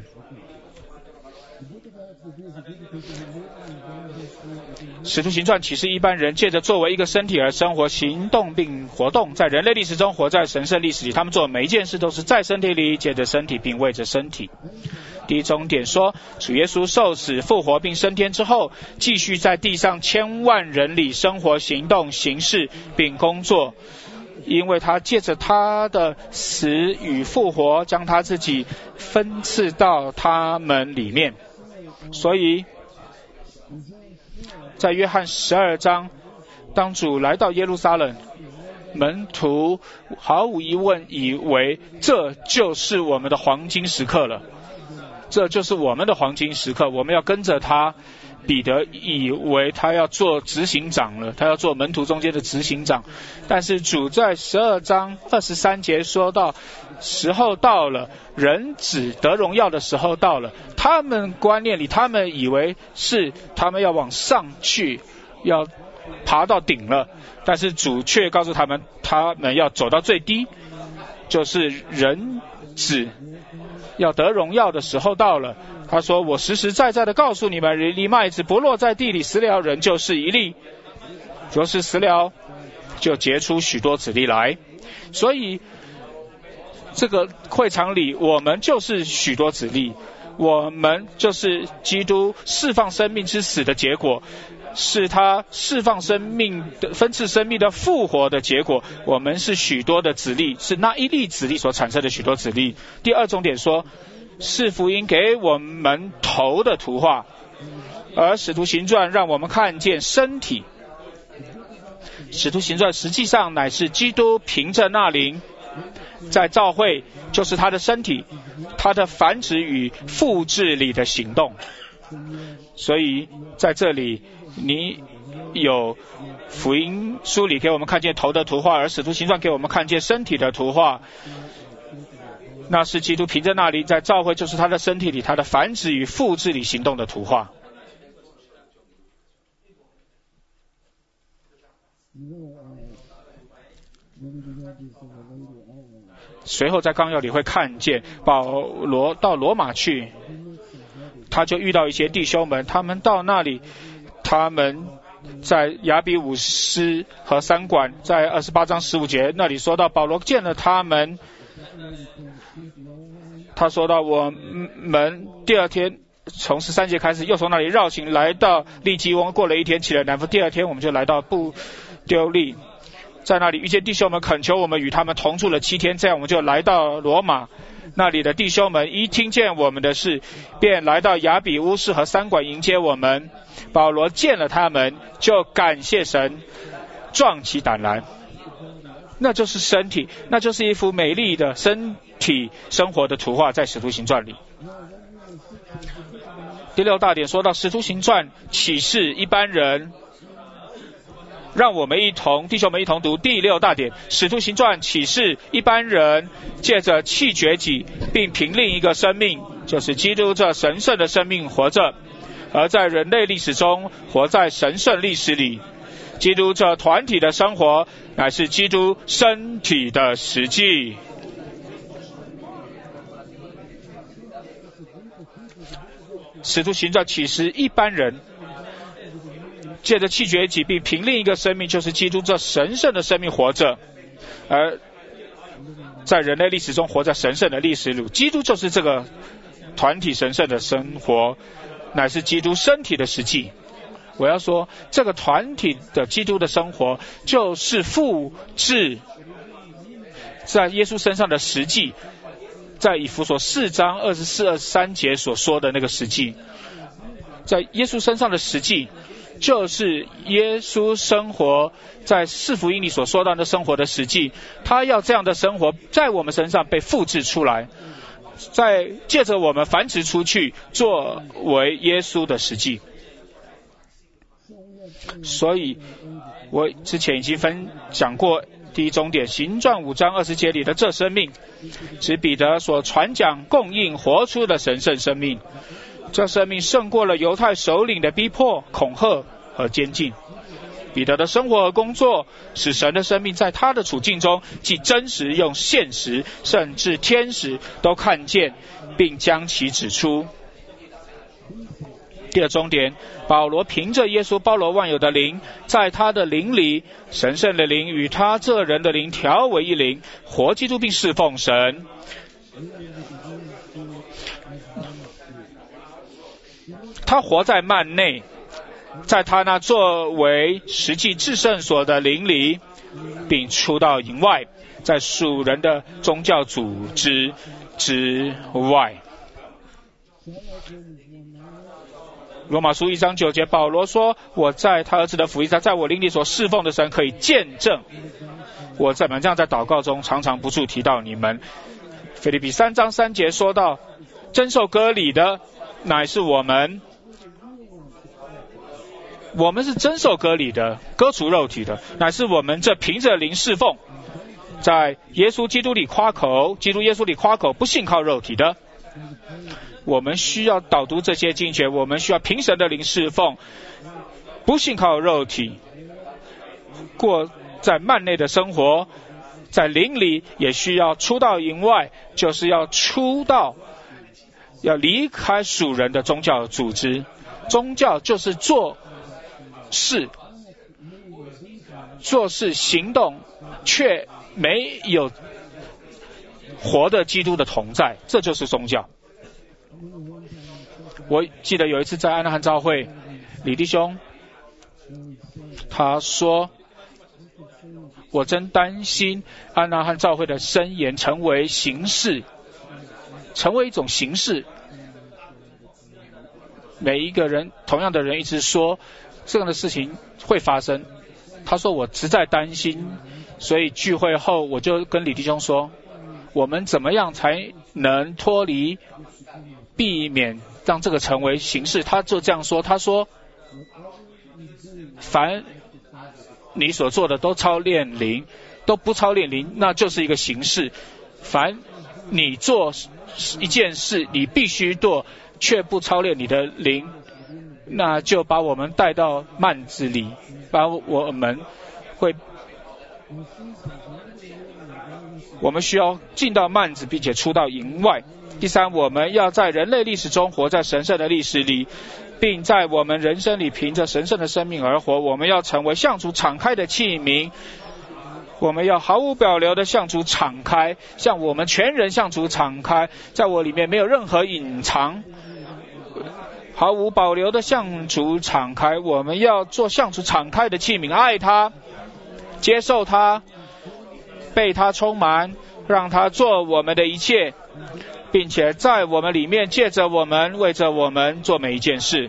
使徒行传启示一般人借着作为一个身体而生活、行动并活动，在人类历史中活在神圣历史里，他们做每一件事都是在身体里，借着身体并为着身体。第1重点说，主耶稣受死复活并升天之后，继续在地上千万人里生活、行动、行事并工作，因为他借着他的死与复活，将他自己分赐到他们里面。所以在约翰12章，当主来到耶路撒冷，门徒毫无疑问以为这就是我们的黄金时刻了，这就是我们的黄金时刻，我们要跟着他。彼得以为他要做执行长了，他要做门徒中间的执行长，但是主在12章23节说到，时候到了，人子得荣耀的时候到了。他们观念里，他们以为是他们要往上去，要爬到顶了，但是主却告诉他们，他们要走到最低，就是人子要得荣耀的时候到了。他说，我实实在在的告诉你们，一粒麦子不落在地里死了，人就是一粒，若是死了，就结出许多子粒来。所以这个会场里，我们就是许多子粒，我们就是基督释放生命之死的结果，是他释放生命的分赐生命的复活的结果。我们是许多的子粒，是那一粒子粒所产生的许多子粒。第2重点说，是福音给我们头的图画， 而使徒行传让我们看见身体。使徒行传实际上乃是基督凭着那灵在召会，就是他的身体，他的繁殖与复制里的行动。所以在这里你有福音书里给我们看见头的图画，而使徒行传给我们看见身体的图画。那是基督凭着那灵在召会，就是他的身体里他的繁殖与复制里行动的图画。随后在纲要里会看见保罗到罗马去，他就遇到一些弟兄们，他们到那里，他们在亚比五斯和三馆，在28章15节那里说到保罗见了他们，他说到我们第二天从13节开始又从那里绕行来到利基翁，过了一天起了南风，第二天我们就来到布丢利，在那里遇见弟兄们，恳求我们与他们同住了7天，这样我们就来到罗马。那里的弟兄们一听见我们的事，便来到亚比乌斯和三馆迎接我们。保罗见了他们，就感谢神，壮起胆来。那就是身体，那就是一幅美丽的身体生活的图画，在使徒行传里。第6大点说到使徒行传启示一般人，让我们弟兄们一同读第6大点。使徒行传启示一般人借着弃绝己，并凭另一个生命，就是基督这神圣的生命活着，而在人类历史中活在神圣历史里。基督这团体的生活乃是基督身体的实际。使徒行传启示一般人借着弃绝己，并凭另一个生命，就是基督这神圣的生命活着，而在人类历史中活在神圣的历史里。基督就是这个团体神圣的生活，乃是基督身体的实际。我要说，这个团体的基督的生活就是复制在耶稣身上的实际，在以弗所4章24、23节所说的那个实际，在耶稣身上的实际，就是耶稣生活在4福音里所说到的生活的实际。他要这样的生活在我们身上被复制出来，再借着我们繁殖出去，作为耶稣的实际。所以我之前已经分享过第一终点，行传5章20节里的这生命，指彼得所传讲供应活出的神圣生命。这生命胜过了犹太首领的逼迫、恐吓和监禁。彼得的生活和工作使神的生命在他的处境中既真实又现实，甚至天使都看见并将其指出。第二终点，保罗凭着耶稣包罗万有的灵，在他的灵里，神圣的灵与他这人的灵调为一灵，活基督并侍奉神。他活在幔内，在他那作为实际至圣所的灵里，并出到营外，在属人的宗教组织之外。罗马书1章9节，保罗说，我在他儿子的福音上，在我灵里所侍奉的神可以见证。我这样在祷告中常常不住提到你们。腓立比3章3节说到，真受割礼的乃是我们是真受割礼的，割除肉体的，乃是我们这凭着灵侍奉，在耶稣基督里夸口，基督耶稣里夸口，不信靠肉体的。我们需要导读这些经节，我们需要凭神的灵侍奉，不信靠肉体，过在幔内的生活，在灵里也需要出到营外，就是要离开属人的宗教组织。宗教就是做事行动，却没有活的基督的同在，这就是宗教。我记得有一次在安纳汉教会，李弟兄他说，我真担心安纳汉教会的箴言成为一种形式， 每一个人同样的人一直说这样的事情会发生。他说我实在担心，所以聚会后我就跟李弟兄说，我们怎么样才能脱离避免让这个成为形式。他就这样说，他说凡你所做的都操练灵，都不操练灵，那就是一个形式。凡你做一件事你必须做却不操练你的灵，那就把我们带到幔子里，把我们需要进到幔子并且出到营外。第三，我们要在人类历史中活在神圣的历史里，并在我们人生里凭着神圣的生命而活。我们要成为向主敞开的器皿，我们要毫无保留的向主敞开，向我们全人向主敞开，在我里面没有任何隐藏，毫无保留的向主敞开。我们要做向主敞开的器皿，爱他，接受他，被他充满，让他做我们的一切，并且在我们里面借着我们，为着我们做每一件事。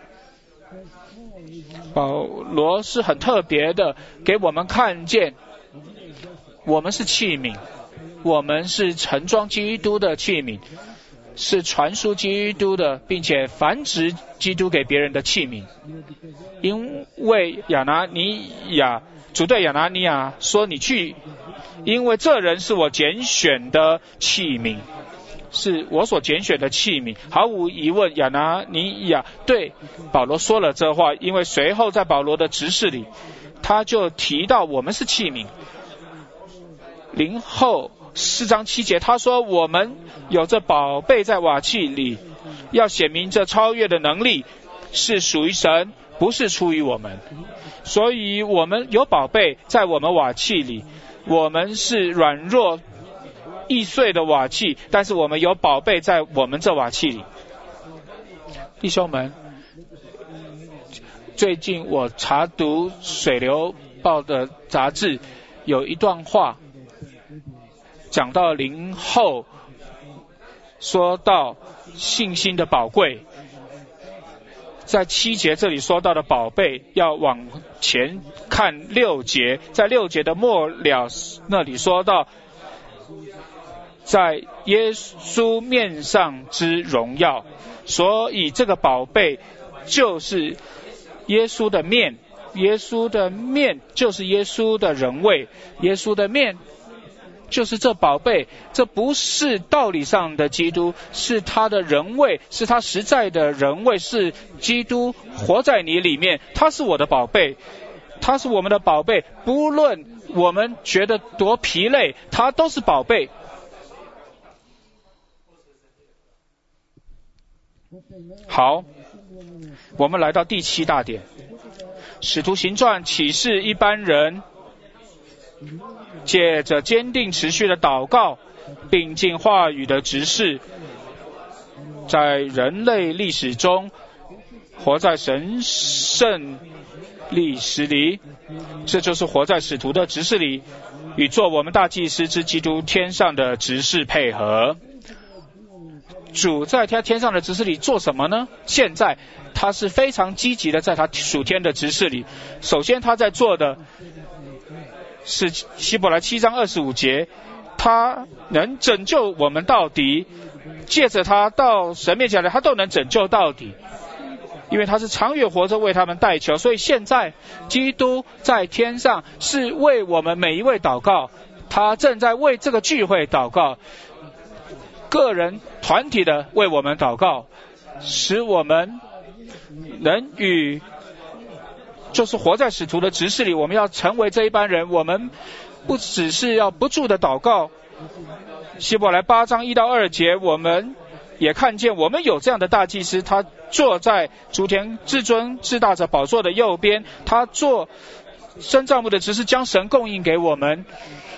保罗是很特别的，给我们看见我们是器皿，我们是盛装基督的器皿，是传输基督的并且繁殖基督给别人的器皿。因为主对亚拿尼亚说，你去，因为这人是我拣选的器皿，是我所拣选的器皿。毫无疑问，亚拿尼亚对保罗说了这话，因为随后在保罗的执事里他就提到我们是器皿。林后4章7节他说，我们有这宝贝在瓦器里，要显明这超越的能力是属于神，不是出于我们。所以我们有宝贝在我们瓦器里，我们是软弱易碎的瓦器，但是我们有宝贝在我们这瓦器里。弟兄们，最近我查读水流报的杂志，有一段话讲到灵后，说到信心的宝贵。在7节这里说到的宝贝，要往前看6节，在6节的末了那里说到在耶稣面上之荣耀。所以这个宝贝就是耶稣的面，耶稣的面就是耶稣的人位，耶稣的面就是这宝贝。这不是道理上的基督，是他的人位，是他实在的人位，是基督活在你里面。他是我的宝贝，他是我们的宝贝，不论我们觉得多疲累，他都是宝贝。好，我们来到第7大点，使徒行传启示一般人借着坚定持续的祷告并尽话语的执事，在人类历史中活在神圣历史里。这就是活在使徒的执事里，与做我们大祭司之基督天上的执事配合。主在他天上的执事里做什么呢？现在他是非常积极的在他属天的执事里。首先他在做的是希伯来7章25节，他能拯救我们到底，借着他到神面前来，他都能拯救到底，因为他是长远活着为他们代求。所以现在基督在天上是为我们每一位祷告，他正在为这个聚会祷告，个人团体的为我们祷告，使我们能与就是活在使徒的执事里。我们要成为这一班人，我们不只是要不住的祷告。希伯来8章1到2节我们也看见我们有这样的大祭司，他坐在主田至尊至大者宝座的右边，他做生造物的执事，将神供应给我们。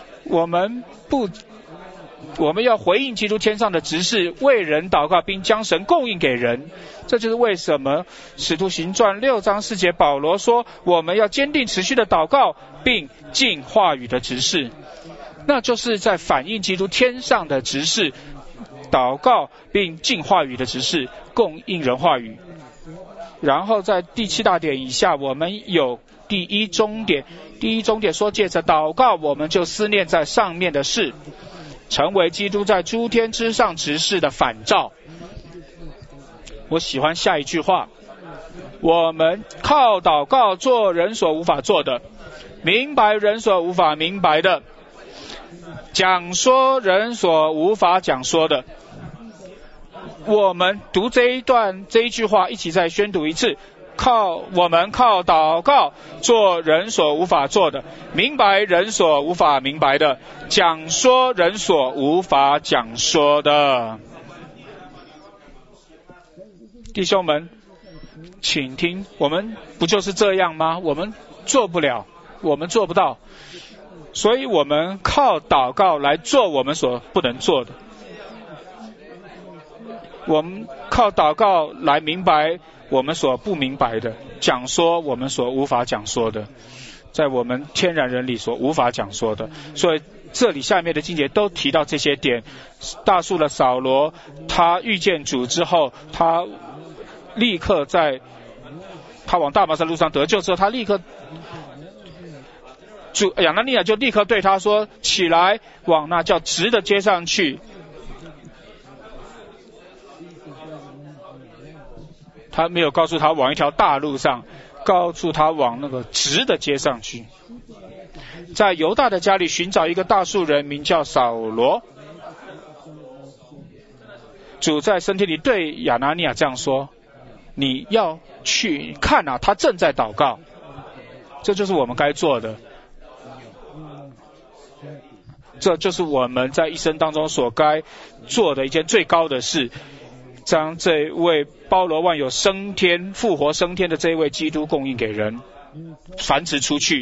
我们要回应基督天上的执事，为人祷告并将神供应给人。这就是为什么使徒行传6章4节保罗说我们要坚定持续的祷告并尽话语的执事，那就是在反映基督天上的执事，祷告并尽话语的执事，供应人话语。 然后在第7大点以下，我们有第一中点。第一中点说，借着祷告，我们就思念在上面的事，成为基督在诸天之上执事的反照。我喜欢下一句话，我们靠祷告做人所无法做的，明白人所无法明白的，讲说人所无法讲说的。我们读这一句话，一起再宣读一次。我们靠祷告做人所无法做的，明白人所无法明白的，讲说人所无法讲说的。弟兄们，请听，我们不就是这样吗？我们做不了，我们做不到，所以我们靠祷告来做我们所不能做的。我们靠祷告来明白我们所不明白的，讲说我们所无法讲说的，在我们天然人里所无法讲说的。所以这里下面的经节都提到这些点。大数的扫罗，他遇见主之后，他立刻他往大马色路上得救之后，他立刻亚拿尼亚就立刻对他说，起来往那叫直的街上去。他没有告诉他往一条大路上，告诉他往那个直的街上去。在犹大的家里寻找一个大数人，名叫扫罗。主在身体里对亚拿尼亚这样说，你要去看啊，他正在祷告。这就是我们该做的，这就是我们在一生当中所该做的一件最高的事，将这位包罗万有升天复活升天的这位基督供应给人，繁殖出去。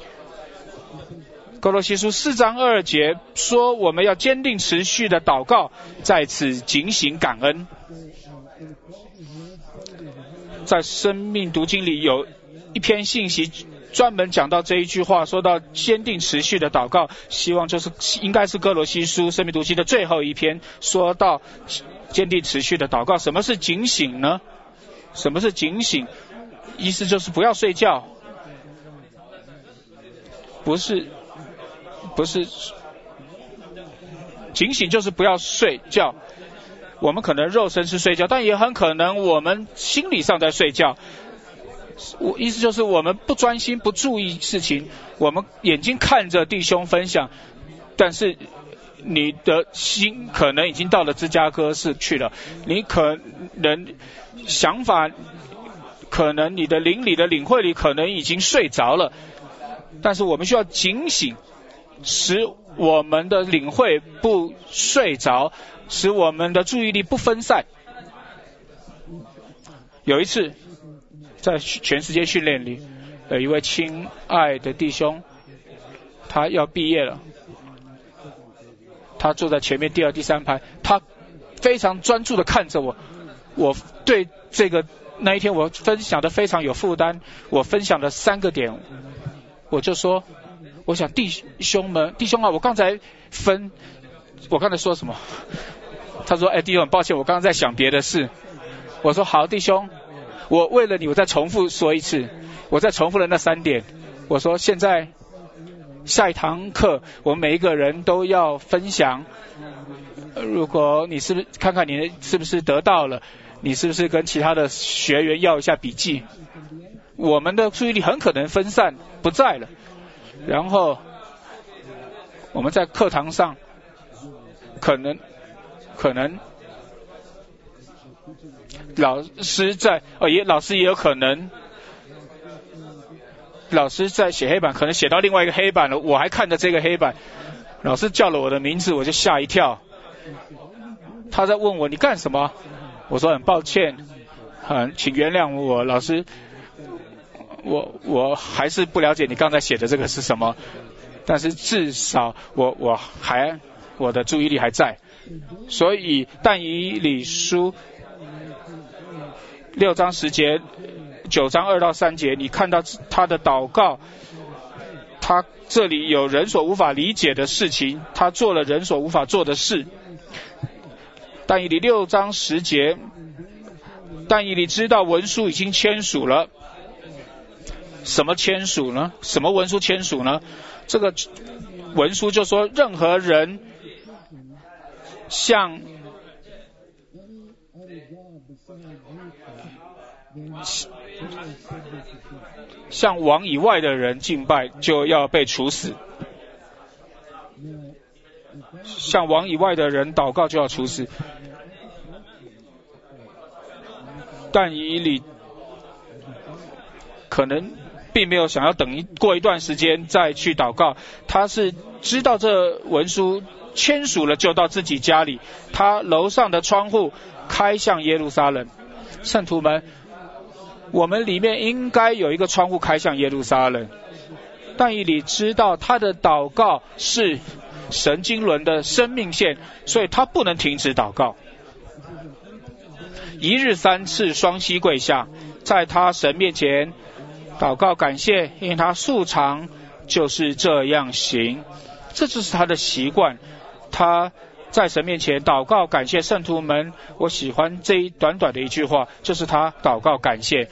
哥罗西书4章2节说，我们要坚定持续的祷告，在此警醒感恩。在生命读经里有一篇信息专门讲到这一句话，说到坚定持续的祷告，希望应该是哥罗西书生命读经的最后一篇，说到坚定持续的祷告。什么是警醒呢？什么是警醒？意思就是不要睡觉，不是警醒就是不要睡觉。我们可能肉身是睡觉，但也很可能我们心理上在睡觉。意思就是我们不专心不注意事情，我们眼睛看着弟兄分享，但是你的心可能已经到了芝加哥市去了，你可能想法，可能你的灵里的领会里可能已经睡着了。但是我们需要警醒，使我们的领会不睡着，使我们的注意力不分散。有一次在全世界训练里，有一位亲爱的弟兄，他要毕业了，他坐在前面第2、第3排，他非常专注的看着我。我对这个那一天我分享的非常有负担，我分享了3个点，我就说，我想弟兄啊，我刚才说什么？他说，弟兄很抱歉，我刚刚在想别的事。我说好，弟兄，我为了你，我再重复说一次，我再重复了那3点。我说现在下一堂课我们每一个人都要分享，如果你是不是看看你是不是得到了，你是不是跟其他的学员要一下笔记。我们的注意力很可能分散不在了，然后我们在课堂上可能老师也有可能，老师在写黑板，可能写到另外一个黑板了，我还看着这个黑板，老师叫了我的名字，我就吓一跳。他在问我你干什么？我说很抱歉，请原谅我，老师，我还是不了解你刚才写的这个是什么，但是至少我的注意力还在。所以但以理书6章10节9章2到3节，你看到他的祷告，他这里有人所无法理解的事情，他做了人所无法做的事。但以理6章10节， 但以理知道文书已经签署了。什么签署呢？什么文书签署呢？这个文书就说，任何人向王以外的人敬拜，就要被处死。向王以外的人祷告就要处死。但以理可能并没有想要过一段时间再去祷告，他是知道这文书签署了就到自己家里，他楼上的窗户开向耶路撒冷。圣徒们，我们里面应该有一个窗户开向耶路撒冷。但以理知道他的祷告是神经轮的生命线，所以他不能停止祷告。一日3次双膝跪下，在他神面前祷告感谢，因为他素常就是这样行，这就是他的习惯。他在神面前祷告感谢。圣徒们，我喜欢这一短短的一句话，就是他祷告感谢。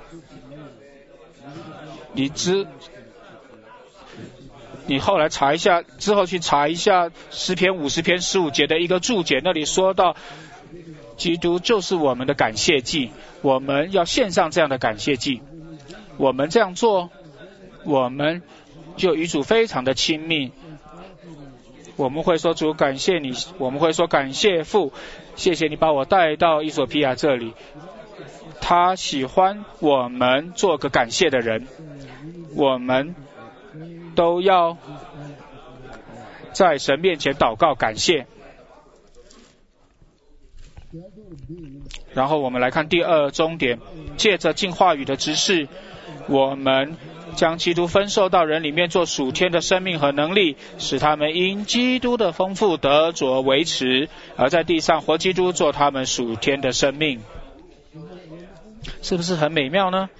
你后来查一下，之后去查一下诗篇50篇15节的一个注解，那里说到基督就是我们的感谢祭，我们要献上这样的感谢祭。我们这样做，我们就与主非常的亲密。我们会说主感谢你，我们会说感谢父，谢谢你把我带到以索比亚这里。他喜欢我们做个感谢的人，我们都要在神面前祷告感谢。然后我们来看第二终点，借着进话语的执事，我们将基督分授到人里面做属天的生命和能力，使他们因基督的丰富得着维持，而在地上活基督做他们属天的生命。是不是很美妙呢？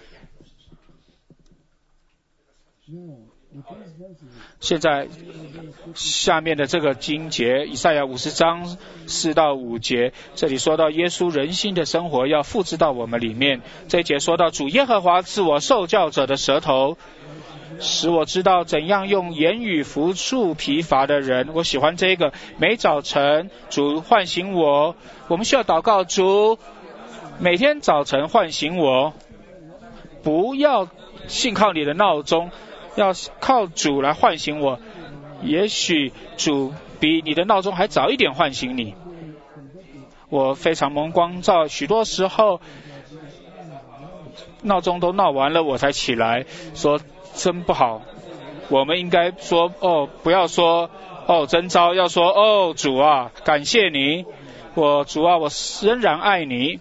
现在下面的这个经节，以赛亚50章4到5节，这里说到耶稣人心的生活要复制到我们里面。这一节说到主耶和华赐我受教者的舌头，使我知道怎样用言语扶助疲乏的人。我喜欢这个，每早晨主唤醒我，我们需要祷告，主每天早晨唤醒我，不要信靠你的闹钟，要靠主来唤醒我。也许主比你的闹钟还早一点唤醒你。我非常蒙光照，许多时候闹钟都闹完了我才起来，说真不好。我们应该说不要说真糟，要说主啊感谢你，主啊我仍然爱你。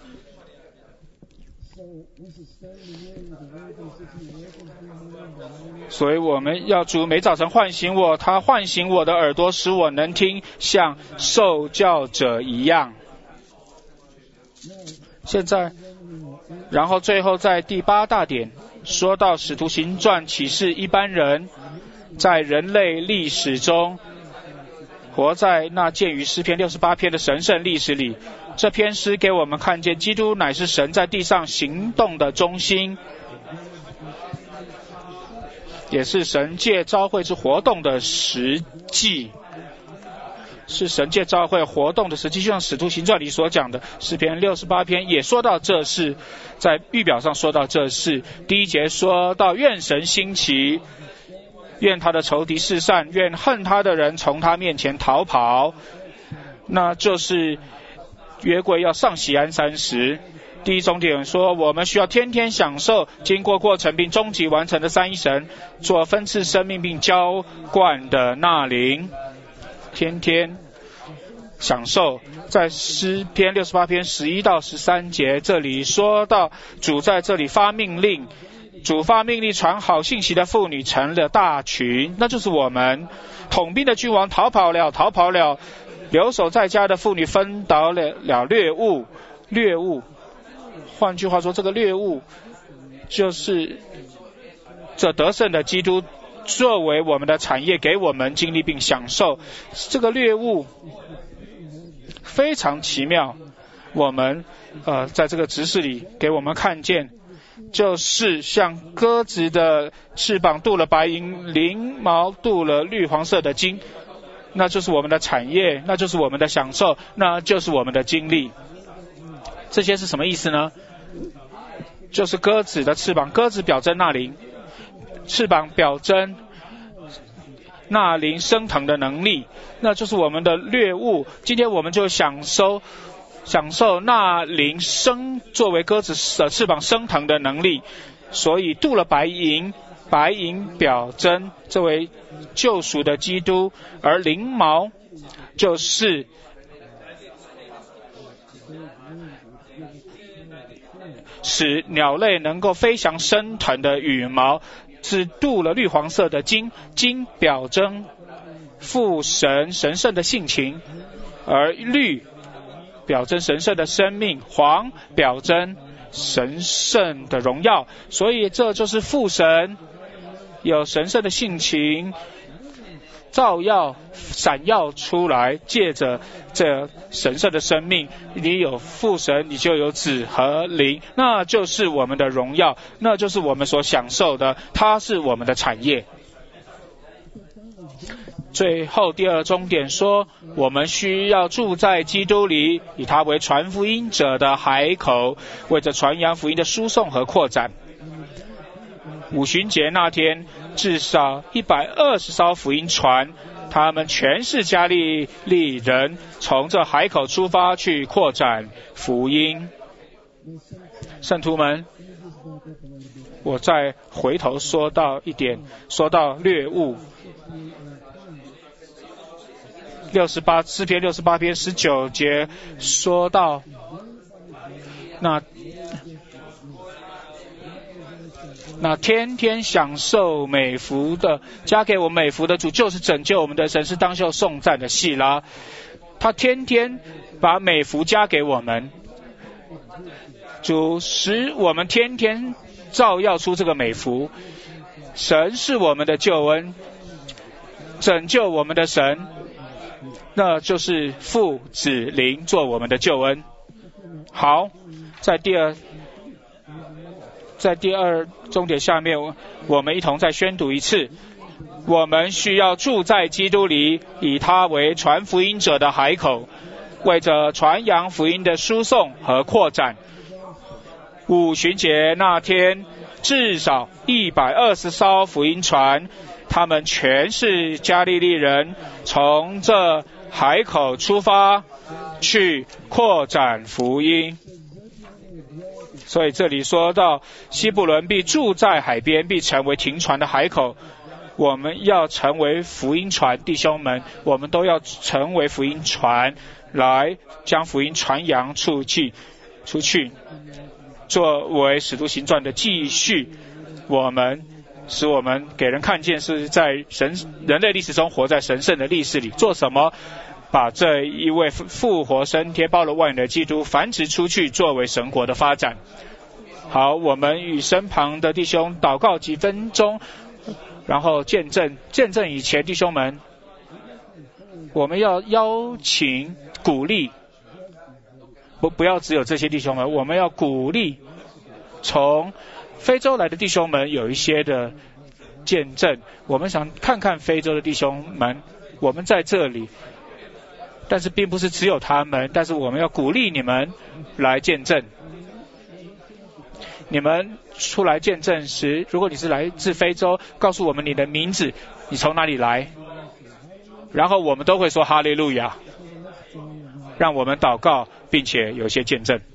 所以我们要主每早晨唤醒我，他唤醒我的耳朵，使我能听，像受教者一样。现在然后最后在第8大点说到使徒行传启示一般人在人类历史中活在那鉴于诗篇68篇的神圣历史里。这篇诗给我们看见基督乃是神在地上行动的中心，也是神界召会之活动的实际，是神界召会活动的实际，就像使徒行传里所讲的，诗篇68篇也说到这事，在预表上说到这事。第1节说到愿神兴起，愿他的仇敌四散，愿恨他的人从他面前逃跑。那就是约柜要上锡安山时。第一终点说，我们需要天天享受经过过程并终极完成的三一神做分赐生命并浇灌的那灵，天天享受。在诗篇68篇11到13节，这里说到主在这里发命令，主发命令传好信息的妇女成了大群，那就是我们。统兵的君王逃跑了，留守在家的妇女分倒了掠物。换句话说，这个掠物就是这得胜的基督作为我们的产业，给我们经历并享受。这个掠物非常奇妙， 我们在这个执事里给我们看见，就是像鸽子的翅膀镀了白银，翎毛镀了绿黄色的金，那就是我们的产业，那就是我们的享受，那就是我们的经历。这些是什么意思呢？就是鸽子的翅膀，鸽子表征纳灵，翅膀表征纳灵升腾的能力，那就是我们的掠物。今天我们就享受纳灵作为鸽子的翅膀升腾的能力，所以镀了白银，白银表征这位救赎的基督，而翎毛就是使鸟类能够飞翔升腾的羽毛，是镀了绿黄色的金，金表征父神神圣的性情，而绿表征神圣的生命，黄表征神圣的荣耀，所以这就是父神有神圣的性情照耀闪耀出来，借着这神圣的生命，你有父神，你就有子和灵，那就是我们的荣耀，那就是我们所享受的，它是我们的产业。最后第二终点说，我们需要住在基督里，以他为传福音者的海口，为着传扬福音的输送和扩展。五旬节那天，至少120艘福音船，他们全是加利利人，从这海口出发去扩展福音。圣徒们，我再回头说到一点，说到掠物。诗篇68篇19节说到，那天天享受美福的，加给我们美福的主，就是拯救我们的神，是当受颂赞的细拉。他天天把美福加给我们，主使我们天天照耀出这个美福。神是我们的救恩，拯救我们的神，那就是父子灵做我们的救恩。好，在第二终点下面，我们一同再宣读一次，我们需要住在基督里，以他为传福音者的海口，为着传扬福音的输送和扩展。五旬节那天，至少120艘福音船，他们全是加利利人，从这海口出发去扩展福音。所以这里说到希布伦必住在海边，必成为停船的海口。我们要成为福音船，弟兄们，我们都要成为福音船，来将福音传扬出去。作为使徒行传的继续，使我们给人看见是在人类历史中活在神圣的历史里。做什么？把这一位复活升天包罗万有的基督繁殖出去，作为神国的发展。好，我们与身旁的弟兄祷告几分钟，然后见证以前，弟兄们，我们要邀请鼓励，不要只有这些弟兄们，我们要鼓励从非洲来的弟兄们有一些的见证。我们想看看非洲的弟兄们，我们在这里，但是并不是只有他们，但是我们要鼓励你们来见证。你们出来见证时，如果你是来自非洲，告诉我们你的名字，你从哪里来，然后我们都会说哈利路亚，让我们祷告并且有些见证。